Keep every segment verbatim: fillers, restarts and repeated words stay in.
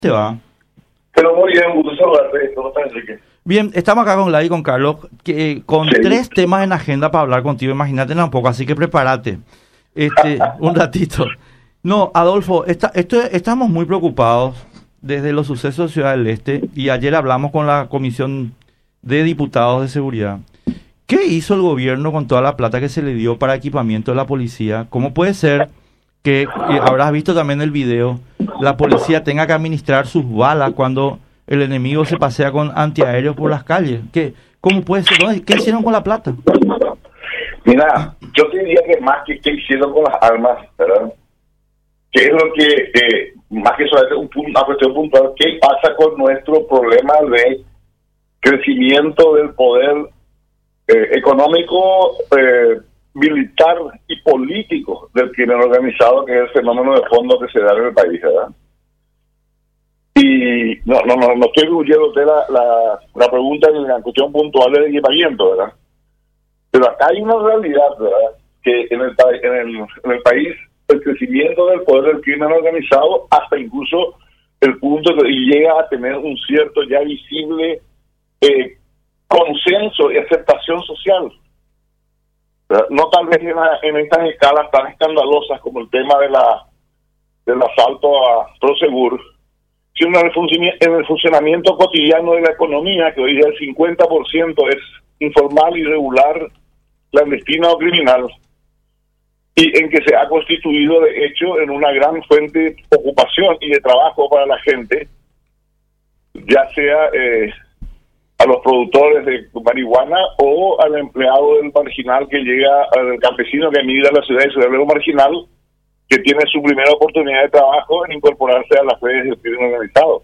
te va? Pero muy bien, gusto saludarte. ¿Cómo estás, Enrique? Bien, estamos acá con Lai y con Carlos, que, eh, con Sí. tres temas en agenda para hablar contigo. Imagínate un poco, así que prepárate. Este, un ratito. No, Adolfo, esta, esto, estamos muy preocupados desde los sucesos de Ciudad del Este y ayer hablamos con la Comisión de Diputados de Seguridad. ¿Qué hizo el gobierno con toda la plata que se le dio para equipamiento de la policía? ¿Cómo puede ser que, eh, habrás visto también el video, la policía tenga que administrar sus balas cuando el enemigo se pasea con antiaéreos por las calles? ¿Qué, ¿Cómo puede ser? ¿Dónde- ¿Qué hicieron con la plata? Mira, yo te diría que más que qué hicieron con las armas, ¿verdad? ¿Qué es lo que, eh, más que solamente un, punto- una cuestión puntual, qué pasa con nuestro problema de crecimiento del poder eh, económico, eh, militar y político del crimen organizado, que es el fenómeno de fondo que se da en el país, ¿verdad? Y no no no, no estoy huyendo de la, la, la pregunta en la cuestión puntual del equipamiento, ¿verdad? Pero acá hay una realidad, ¿verdad? Que en el, pa- en el, en el país el crecimiento del poder del crimen organizado hasta incluso el punto de que llega a tener un cierto ya visible eh, consenso y aceptación social, ¿verdad? No tal vez en, la, en estas escalas tan escandalosas como el tema de la del asalto a Prosegur, sino en el, funcionamiento, en el funcionamiento cotidiano de la economía, que hoy día el cincuenta por ciento es informal, irregular, clandestina o criminal, y en que se ha constituido de hecho en una gran fuente de ocupación y de trabajo para la gente, ya sea eh, a los productores de marihuana o al empleado del marginal que llega, al campesino que emigra a la ciudad y ciudadano marginal, que tiene su primera oportunidad de trabajo en incorporarse a las redes del crimen organizado.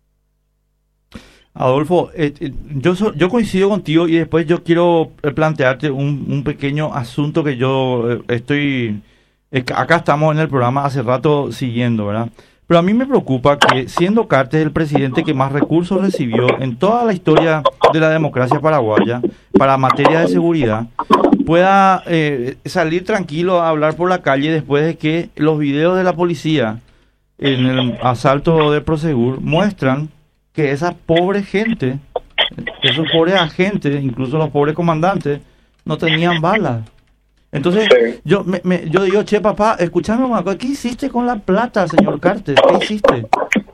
Adolfo, eh, eh, yo so- yo coincido contigo y después yo quiero eh, plantearte un, un pequeño asunto que yo eh, estoy, eh, ca- acá estamos en el programa hace rato siguiendo, ¿verdad? Pero a mí me preocupa que siendo Cartes el presidente que más recursos recibió en toda la historia de la democracia paraguaya para materia de seguridad, pueda eh, salir tranquilo a hablar por la calle después de que los videos de la policía en el asalto de Prosegur muestran que esa pobre gente, esos pobres agentes, incluso los pobres comandantes, no tenían balas. Entonces, Sí. yo me, me- yo digo, che, papá, escúchame una cosa, ¿qué hiciste con la plata, señor Cartes? ¿Qué hiciste?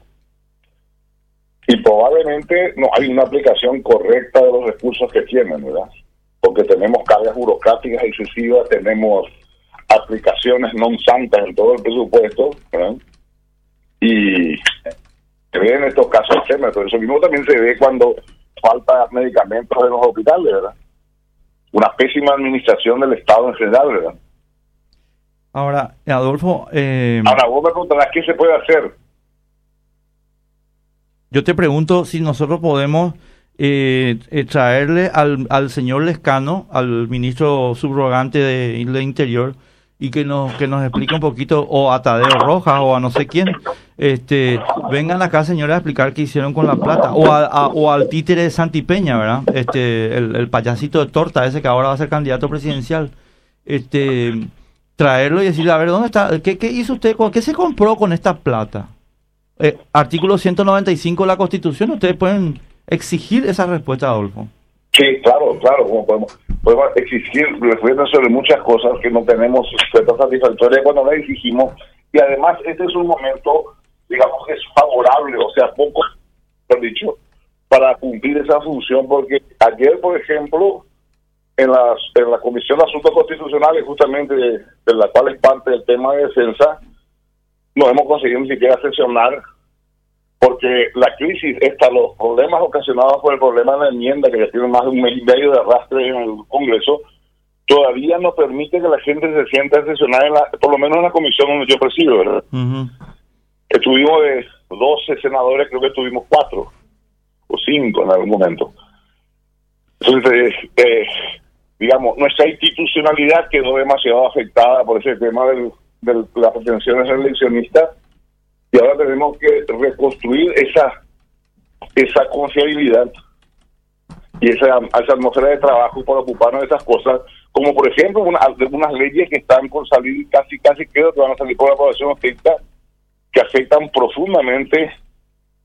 Y probablemente no hay una aplicación correcta de los recursos que tienen, ¿verdad? Porque tenemos cargas burocráticas excesivas, tenemos aplicaciones non santas en todo el presupuesto, ¿verdad? Y se ve en estos casos extremos, pero eso mismo también se ve cuando falta medicamentos en los hospitales, ¿verdad? Una pésima administración del Estado en general, ¿verdad? Ahora, Adolfo, eh, Ahora vos me preguntarás qué se puede hacer. yo te pregunto si nosotros podemos eh, eh, traerle al, al señor Lescano, al ministro subrogante de, de Interior, y que nos que nos explique un poquito, o a Tadeo Rojas, o a no sé quién, este, vengan acá, señores, a explicar qué hicieron con la plata, o, a, a- o al títere de Santipeña, ¿verdad? Este, el, el payasito de torta ese que ahora va a ser candidato presidencial. Este, traerlo y decirle, a ver, ¿dónde está? ¿Qué, qué hizo usted? con- ¿Qué se compró con esta plata? Eh, artículo ciento noventa y cinco de la Constitución, ustedes pueden exigir esa respuesta, Adolfo. Sí, claro, claro, como podemos, podemos exigir respuestas sobre muchas cosas que no tenemos respuesta satisfactoria cuando las exigimos, y además este es un momento, digamos que es favorable, o sea, poco, por dicho, para cumplir esa función, porque ayer, por ejemplo, en, las, en la Comisión de Asuntos Constitucionales, justamente de, de la cual es parte del tema de defensa, no hemos conseguido ni siquiera sesionar, porque la crisis, esta, los problemas ocasionados por el problema de la enmienda, que ya tiene más de un mes y medio de arrastre en el Congreso, todavía no permite que la gente se sienta a sesionar, en la, por lo menos en la comisión donde yo presido, ¿verdad? Ujú. Estuvimos de doce senadores, creo que estuvimos cuatro o cinco en algún momento. Entonces, eh, eh, digamos, nuestra institucionalidad quedó demasiado afectada por ese tema del, de las pretensiones eleccionistas, y ahora tenemos que reconstruir esa esa confiabilidad y esa, esa atmósfera de trabajo para ocuparnos de esas cosas, como por ejemplo una, algunas leyes que están por salir, casi casi creo que van a salir por la aprobación estricta, que afectan profundamente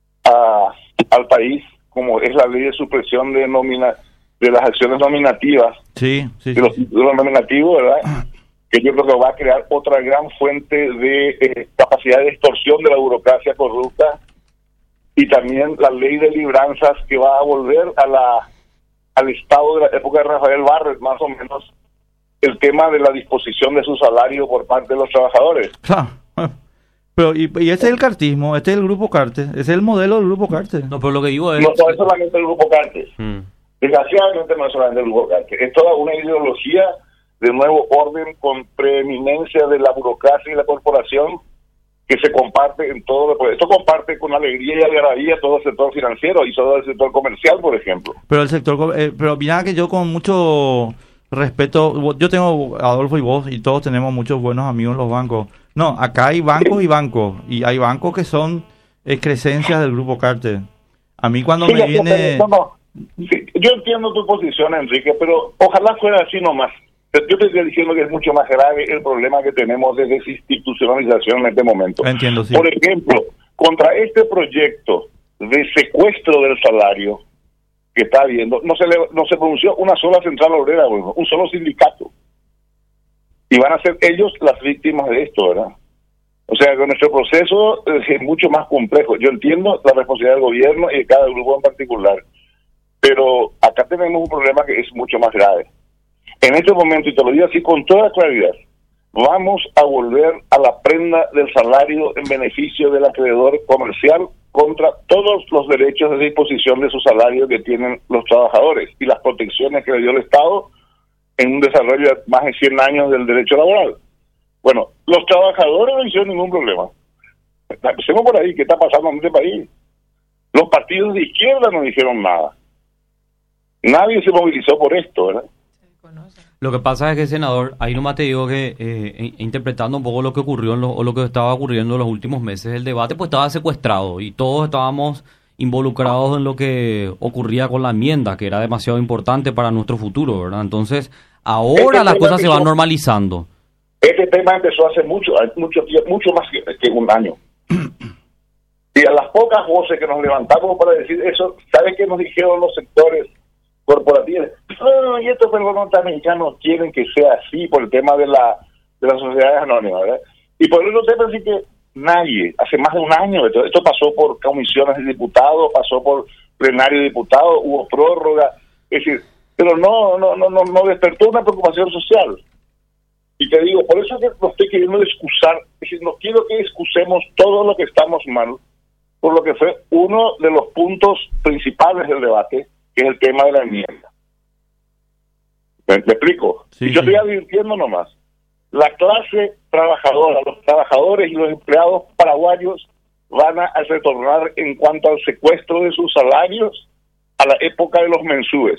al país, como es la ley de supresión de nomina, de las acciones nominativas, sí, sí, de los títulos nominativos, ¿verdad? Que yo creo que va a crear otra gran fuente de eh, capacidad de extorsión de la burocracia corrupta, y también la ley de libranzas que va a volver a la al estado de la época de Rafael Barret, más o menos, el tema de la disposición de su salario por parte de los trabajadores. Pero y, y ese es el cartismo, este es el grupo Cartes, ese es el modelo del grupo Cartes. No, pero lo que digo es... No, no es solamente el grupo Cartes. Mm. Desgraciadamente no es solamente el grupo Cartes. Es toda una ideología de nuevo orden con preeminencia de la burocracia y la corporación que se comparte en todo. Esto comparte con alegría y algarabía todo el sector financiero y todo el sector comercial, por ejemplo. Pero el sector, eh, pero mira que yo con mucho respeto, yo tengo, Adolfo y vos, y todos tenemos muchos buenos amigos en los bancos. No, acá hay bancos y bancos, y hay bancos que son excrescencias del grupo Cartes. A mí cuando sí, me viene... No, no. Sí, yo entiendo tu posición, Enrique, pero ojalá fuera así nomás. Yo te estoy diciendo que es mucho más grave el problema que tenemos de desinstitucionalización en este momento. Entiendo, sí. Por ejemplo, contra este proyecto de secuestro del salario que está habiendo, no se le, no se pronunció una sola central obrera, bueno, un solo sindicato. Y van a ser ellos las víctimas de esto, ¿verdad? O sea, que nuestro proceso es mucho más complejo. Yo entiendo la responsabilidad del gobierno y de cada grupo en particular, pero acá tenemos un problema que es mucho más grave. En este momento, y te lo digo así con toda claridad, vamos a volver a la prenda del salario en beneficio del acreedor comercial contra todos los derechos de disposición de su salario que tienen los trabajadores y las protecciones que le dio el Estado en un desarrollo de más de cien años del derecho laboral. Bueno, los trabajadores no hicieron ningún problema. Empecemos por ahí, ¿qué está pasando en este país? Los partidos de izquierda no hicieron nada. Nadie se movilizó por esto, ¿verdad? Lo que pasa es que, senador, ahí nomás te digo que eh, interpretando un poco lo que ocurrió en lo, o lo que estaba ocurriendo en los últimos meses, el debate pues estaba secuestrado y todos estábamos involucrados en lo que ocurría con la enmienda, que era demasiado importante para nuestro futuro, ¿verdad? Entonces, ahora este las cosas se van empezó, normalizando. Este tema empezó hace mucho, mucho tiempo, mucho más que, que un año. Y a las pocas voces que nos levantamos para decir eso, ¿sabes qué nos dijeron los sectores corporativos? No, y estos norteamericanos quieren que sea así por el tema de la de las sociedades anónimas, ¿verdad? Y por eso tema sí que nadie, hace más de un año, esto, esto pasó por comisiones de diputados, pasó por plenario de diputados, hubo prórroga, es decir, pero no no no no, no despertó una preocupación social. Y te digo, por eso es que no estoy queriendo excusar, es decir, no quiero que excusemos todo lo que estamos mal, por lo que fue uno de los puntos principales del debate, que es el tema de la enmienda. ¿Me, me explico? Sí, y yo sí. estoy advirtiendo nomás. La clase trabajadora, los trabajadores y los empleados paraguayos van a retornar en cuanto al secuestro de sus salarios a la época de los mensúes.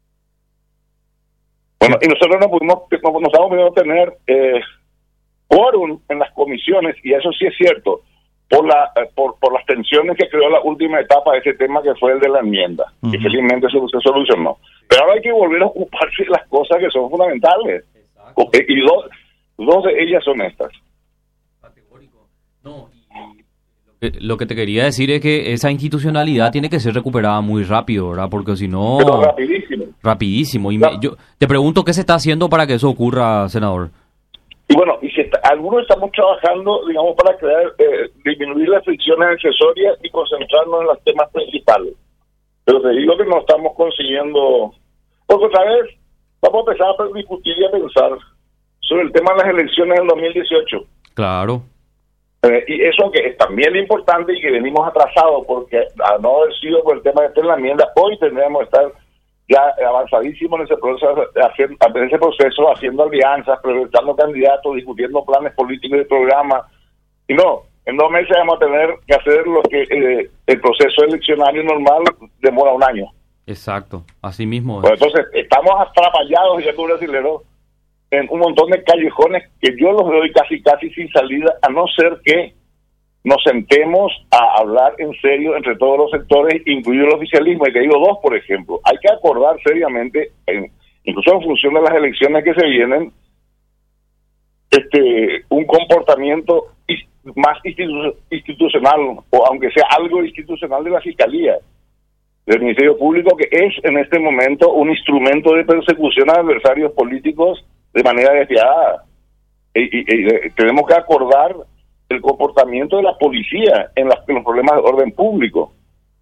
Bueno, y nosotros no pudimos, no, no estamos pudiendo tener eh, quórum en las comisiones, y eso sí es cierto, por la por, por las tensiones que creó la última etapa de ese tema, que fue el de la enmienda, uh-huh. y felizmente se, se solucionó. Pero ahora hay que volver a ocuparse de las cosas que son fundamentales. Exacto. Y dos, dos de ellas son estas. Categórico. No, y lo que te quería decir es que esa institucionalidad tiene que ser recuperada muy rápido, ¿verdad? Porque si no... Pero rapidísimo. Rapidísimo. Y me, yo te pregunto, ¿qué se está haciendo para que eso ocurra, senador? Y bueno, y si está, algunos estamos trabajando, digamos, para crear, eh, disminuir las fricciones accesorias y concentrarnos en los temas principales. Pero te digo que no estamos consiguiendo... Porque otra vez vamos a empezar a discutir y a pensar sobre el tema de las elecciones del dos mil dieciocho. Claro. Eh, y eso que es también importante y que venimos atrasados, porque al no haber sido por el tema de esta la enmienda, hoy tendríamos que estar ya avanzadísimo en ese proceso, haciendo, en ese proceso haciendo alianzas, presentando candidatos, discutiendo planes políticos y programas. Y no, en dos meses vamos a tener que hacer lo que eh, el proceso eleccionario normal demora un año. Exacto, así mismo. Pues entonces, estamos atrapallados, ya tú brasileño, en un montón de callejones que yo los veo casi casi sin salida, a no ser que nos sentemos a hablar en serio entre todos los sectores, incluido el oficialismo. Y te digo dos, por ejemplo. Hay que acordar seriamente, en, incluso en función de las elecciones que se vienen, este un comportamiento más institu- institucional, o aunque sea algo institucional de la Fiscalía, del Ministerio Público, que es en este momento un instrumento de persecución a adversarios políticos de manera despiadada. Y, y, y tenemos que acordar el comportamiento de la policía en, las, en los problemas de orden público.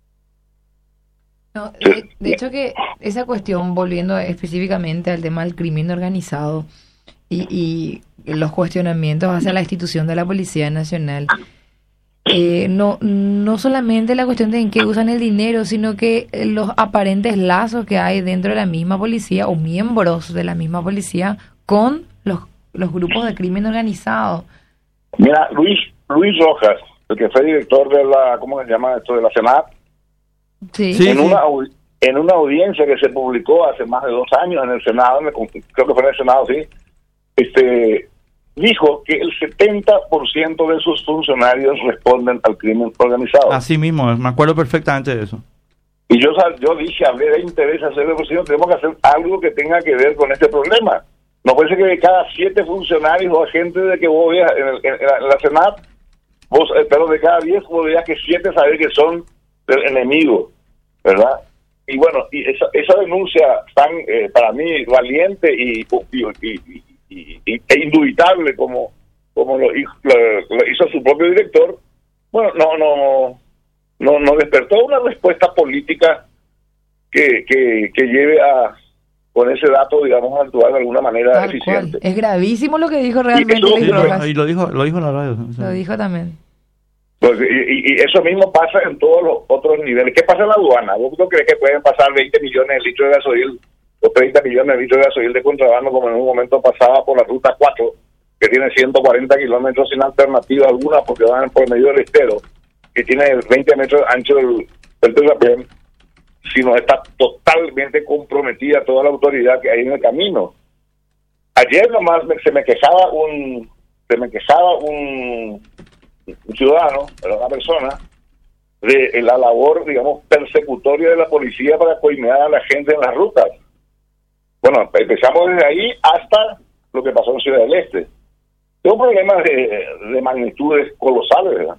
No, de, de hecho que esa cuestión, volviendo específicamente al tema del crimen organizado y, y los cuestionamientos hacia la institución de la Policía Nacional, eh, no no solamente la cuestión de en qué usan el dinero, sino que los aparentes lazos que hay dentro de la misma policía o miembros de la misma policía con los, los grupos de crimen organizado. Mira, Luis Luis Rojas, el que fue director de la, ¿cómo se llama esto? De la Senat, Sí. Sí, en sí. una en una audiencia que se publicó hace más de dos años en el Senado, me conf- creo que fue en el Senado, sí, este dijo que el setenta por ciento de sus funcionarios responden al crimen organizado. Así mismo, me acuerdo perfectamente de eso. Y yo sal- yo dije, hablé de interés hacer de posición, tenemos que hacer algo que tenga que ver con este problema. No puede ser que de cada siete funcionarios o agentes de que vos veas en, el- en la, en la Senat, vos, eh, perdón, de cada diez vos veas que siete sabés que son del enemigo, ¿verdad? Y bueno, y esa, esa denuncia tan, eh, para mí, valiente y, y, y, y, y- e indubitable como, como lo, hizo, lo, lo hizo su propio director, bueno, no, no, no, no despertó una respuesta política que, que, que lleve a, con ese dato, digamos, a actuar de alguna manera Tal eficiente. cual. Es gravísimo lo que dijo realmente eso- Luis Y lo, Rojas. y lo dijo lo dijo en la radio. o sea. Lo dijo también. Pues, y, y- y eso mismo pasa en todos los otros niveles. ¿Qué pasa en la aduana? ¿Vos no crees que pueden pasar veinte millones de litros de gasoil o treinta millones de litros de gasoil de contrabando como en un momento pasaba por la ruta cuatro, que tiene ciento cuarenta kilómetros sin alternativa alguna porque van por medio del estero, que tiene veinte metros de ancho del, del terraplén, sino está totalmente comprometida toda la autoridad que hay en el camino? Ayer nomás me- se me quejaba un se me quejaba un un ciudadano, una persona, de la labor, digamos, persecutoria de la policía para coimear a la gente en las rutas. Bueno, empezamos desde ahí hasta lo que pasó en Ciudad del Este. Es un problema de, de magnitudes colosales, ¿verdad?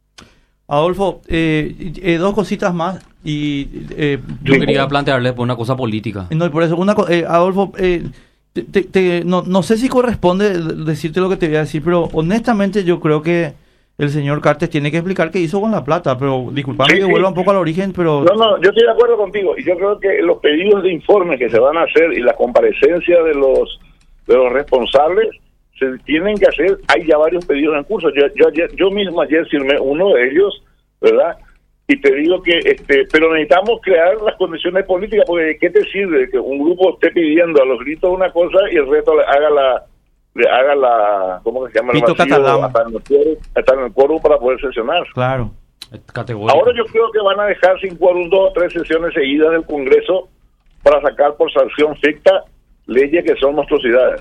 Adolfo, eh, eh, dos cositas más y eh, Yo Sí. quería plantearles por una cosa política. no, y por eso una co- eh, Adolfo, eh, te- te- te- no, no sé si corresponde decirte lo que te voy a decir, pero honestamente yo creo que el señor Cartes tiene que explicar qué hizo con la plata, pero disculpame Sí, que sí. vuelva un poco al origen, pero No, no, yo estoy de acuerdo contigo. Y yo creo que los pedidos de informe que se van a hacer y la comparecencia de los de los responsables se tienen que hacer. Hay ya varios pedidos en curso. Yo yo, ayer- yo mismo ayer firmé uno de ellos, ¿verdad? Y te digo que, este, pero necesitamos crear las condiciones políticas, porque ¿de qué te sirve que un grupo esté pidiendo a los gritos una cosa y el resto le haga la, le haga la, ¿cómo se llama? El Pito vacío catalán. hasta en el quórum, hasta en el quórum para poder sesionar. claro. Categórico. Ahora yo creo que van a dejar sin quórum dos o tres sesiones seguidas del Congreso para sacar por sanción ficta leyes que son monstruosidades.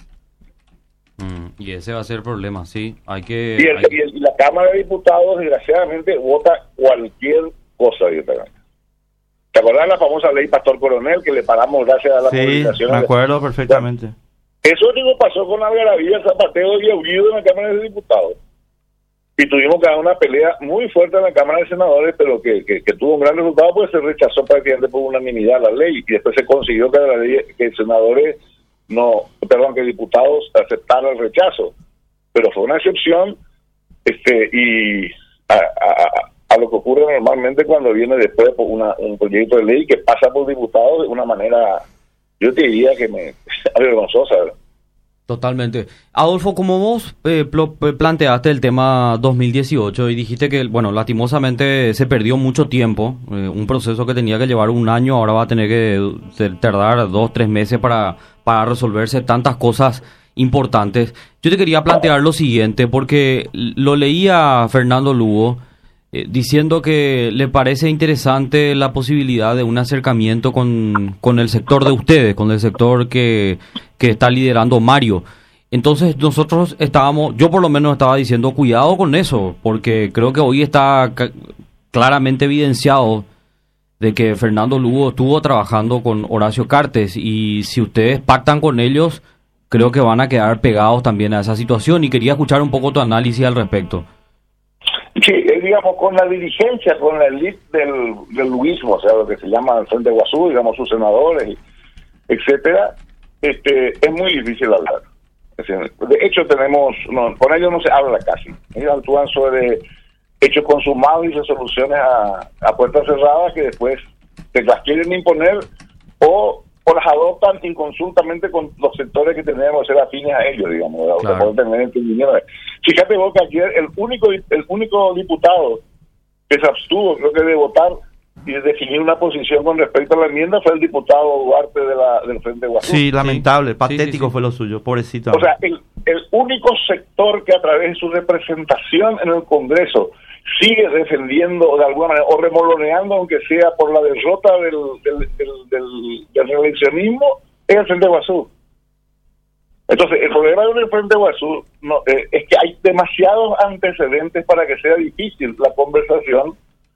Mm, y ese va a ser el problema, sí. Hay que... Y, el- hay- y el- y la Cámara de Diputados, desgraciadamente, vota cualquier cosa. directamente. ¿Te acuerdas de la famosa ley Pastor Coronel que le paramos gracias a la Sí, movilización? me acuerdo perfectamente. Eso mismo pasó con Algarabía, Zapateo y Aullido en la Cámara de Diputados. Y tuvimos que dar una pelea muy fuerte en la Cámara de Senadores, pero que, que, que tuvo un gran resultado, pues se rechazó prácticamente por unanimidad la ley. Y después se consiguió que, la ley, que senadores, no, perdón, que diputados aceptaran el rechazo. Pero fue una excepción, este y a, a, a lo que ocurre normalmente cuando viene después por una, un proyecto de ley que pasa por diputados de una manera, yo te diría que me vergonzosa. Totalmente. Adolfo, como vos eh, plo- eh, planteaste el tema dos mil dieciocho y dijiste que, bueno, lastimosamente se perdió mucho tiempo, eh, un proceso que tenía que llevar un año, ahora va a tener que eh, tardar dos, tres meses para, para resolverse tantas cosas importantes. Yo te quería plantear lo siguiente, porque lo leía Fernando Lugo, eh, diciendo que le parece interesante la posibilidad de un acercamiento con, con el sector de ustedes, con el sector que, que está liderando Mario. Entonces nosotros estábamos, yo por lo menos estaba diciendo cuidado con eso, porque creo que hoy está ca- claramente evidenciado de que Fernando Lugo estuvo trabajando con Horacio Cartes y si ustedes pactan con ellos, creo que van a quedar pegados también a esa situación y quería escuchar un poco tu análisis al respecto. Sí, eh, digamos, con la dirigencia, con la elite del, del luismo, o sea, lo que se llama el Frente Guazú, digamos, sus senadores, etcétera, este, es muy difícil hablar. Es decir, de hecho, tenemos, no, con ellos no se habla casi. Ellos actúan sobre hechos consumados y resoluciones a, a puertas cerradas que después se las quieren imponer o, o las adoptan inconsultamente con los sectores que tenemos que ser afines a ellos, digamos, claro. O sea, poder tener entendimiento. Fíjate vos que ayer el único el único diputado que se abstuvo, creo que de votar y de definir una posición con respecto a la enmienda fue el diputado Duarte de la, del Frente Guazú. Sí, lamentable, sí, patético sí, sí. fue lo suyo, pobrecito. O sea, el, el único sector que a través de su representación en el Congreso sigue defendiendo de alguna manera, o remoloneando, aunque sea por la derrota del, del, del, del, del reeleccionismo, es el Frente Guazú. Entonces, el problema del Frente Guazú no, eh, es que hay demasiados antecedentes para que sea difícil la conversación,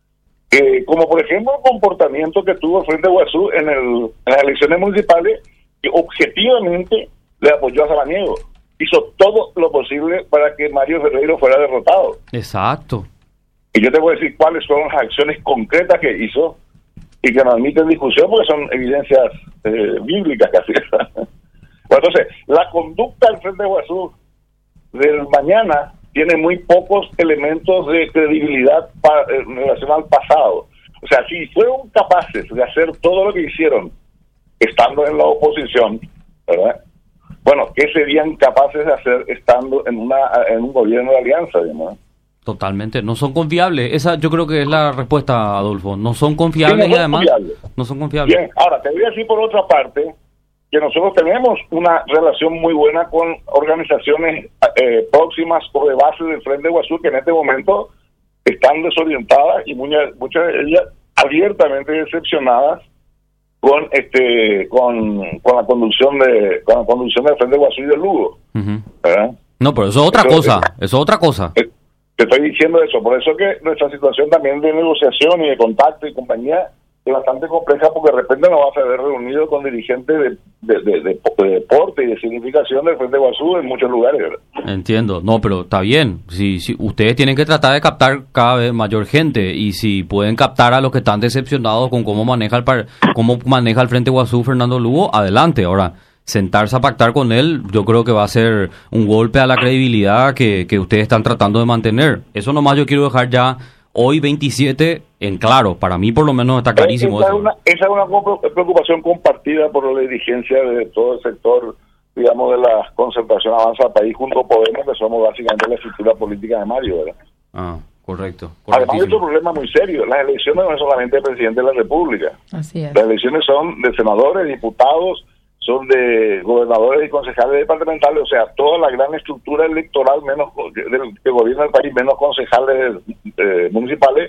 eh, como por ejemplo el comportamiento que tuvo el Frente Guazú en, el, en las elecciones municipales, que objetivamente le apoyó a Samaniego. Hizo todo lo posible para que Mario Ferreiro fuera derrotado. Exacto. Y yo te voy a decir cuáles fueron las acciones concretas que hizo y que no admiten discusión porque son evidencias eh, bíblicas casi. Bueno, entonces, la conducta del Frente Guazú del mañana tiene muy pocos elementos de credibilidad para, eh, en relación al pasado. O sea, si fueron capaces de hacer todo lo que hicieron estando en la oposición, ¿verdad? Bueno, ¿qué serían capaces de hacer estando en una en un gobierno de alianza, digamos? Totalmente, no son confiables. Esa yo creo que es la respuesta, Adolfo. No son confiables sí, no y además confiables. no son confiables. Bien, ahora te voy a decir por otra parte que nosotros tenemos una relación muy buena con organizaciones eh, próximas o de base del Frente Guazú que en este momento están desorientadas y muchas, muchas de ellas abiertamente decepcionadas con este con, con la conducción de con la conducción del Frente Guazú y del Lugo. Uh-huh. ¿Verdad? No, pero eso es otra eso, cosa, eso es otra cosa. Eh, te estoy diciendo eso, por eso que nuestra situación también de negociación y de contacto y compañía es bastante compleja porque de repente nos vas a ver reunido con dirigentes de, de, de, de, de deporte y de significación del Frente Guazú en muchos lugares, ¿verdad? Entiendo, no, pero está bien. Si, si ustedes tienen que tratar de captar cada vez mayor gente y si pueden captar a los que están decepcionados con cómo maneja el par, cómo maneja el Frente Guazú Fernando Lugo, adelante. Ahora, sentarse a pactar con él, yo creo que va a ser un golpe a la credibilidad que, que ustedes están tratando de mantener. Eso nomás yo quiero dejar ya hoy veintisiete en claro, para mí por lo menos está clarísimo. Esa eso. es una, esa es una preocupación compartida por la dirigencia de todo el sector, digamos, de la concertación Avanza País junto a Podemos, que somos básicamente la estructura política de Mario, ¿verdad? Ah, correcto. Además hay otro problema muy serio, las elecciones no es solamente del presidente de la República. Así es. Las elecciones son de senadores, diputados, son de gobernadores y concejales departamentales, o sea, toda la gran estructura electoral menos del que gobierna el país, menos concejales eh, municipales,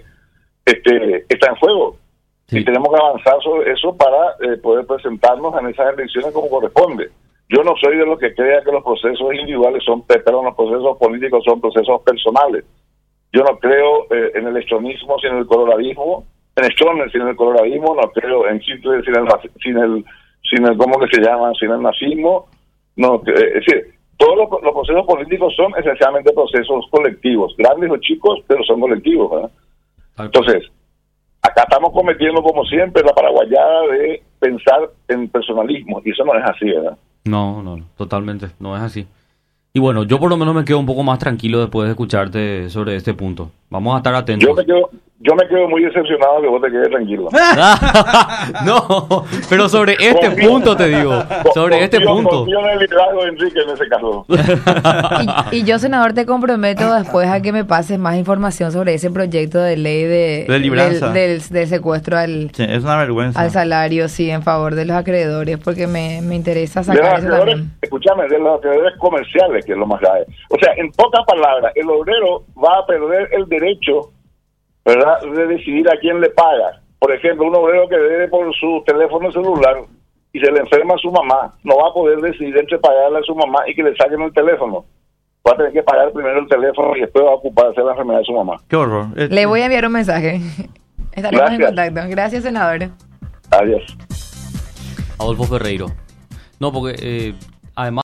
este, está en juego. Sí. Y tenemos que avanzar sobre eso para eh, poder presentarnos en esas elecciones como corresponde. Yo no soy de los que crea que los procesos individuales son, perdón, los procesos políticos son procesos personales. Yo no creo eh, en el estronismo sin el coloradismo, en Stroessner sin el coloradismo, no creo en Hitler sin el, sin el sin el, ¿cómo que se llama? Sin el nazismo. No, eh, es decir, todos los, los procesos políticos son esencialmente procesos colectivos, grandes o chicos, pero son colectivos, ¿verdad? Entonces, acá estamos cometiendo, como siempre, la paraguayada de pensar en personalismo, y eso no es así, ¿verdad? No, no, totalmente, no es así. Y bueno, yo por lo menos me quedo un poco más tranquilo después de escucharte sobre este punto. Vamos a estar atentos. Yo me quedo, yo me quedo muy decepcionado que vos te quedes tranquilo. No, pero sobre este confío, punto te digo. Sobre confío, este punto. Confío en el liderazgo de Enrique en ese caso. Y, y yo, senador, te comprometo después a que me pases más información sobre ese proyecto de ley de, de libranza. Del, del, del secuestro al, sí, es una vergüenza. al salario, sí, en favor de los acreedores, porque me, me interesa sacar eso también. Escúchame, de los acreedores comerciales, que es lo más grave. O sea, en pocas palabras, el obrero va a perder el derecho, ¿verdad?, de decidir a quién le paga. Por ejemplo, un obrero que debe por su teléfono celular y se le enferma a su mamá, no va a poder decidir entre pagarle a su mamá y que le saquen el teléfono. Va a tener que pagar primero el teléfono y después va a ocuparse de la enfermedad de su mamá. Qué horror. Le voy a enviar un mensaje. Estaremos en contacto. Gracias, senador. Adiós. Adolfo Ferreiro. No, porque eh, además...